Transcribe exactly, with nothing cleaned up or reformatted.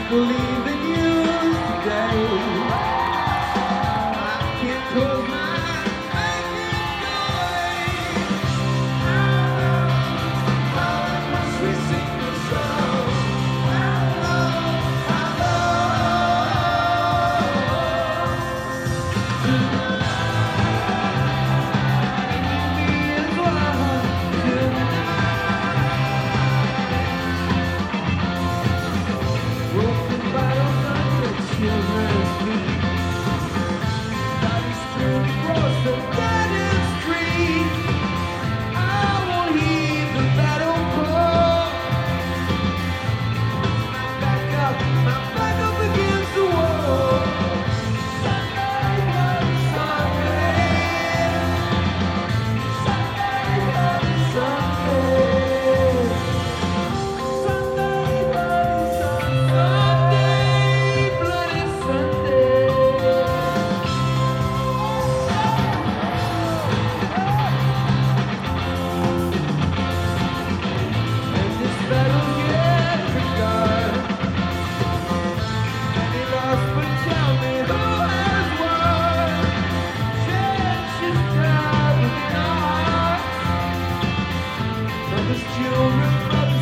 believe in you today. I can't close my eyes and how much we sing the song. Our love, our love. Tonight, me as well. Broken bottles under children's feet. Bodies strewn across the dead street. I won't heed the battle call. My back up, my back up against the wall. Sunday, bloody Sunday. Sunday, bloody Sunday. Sunday, bloody Sunday. Bloody Sunday. And this battle yet begun. Many lost, but tell me who has won. Church is proud within our hearts. Mothers, children, mothers.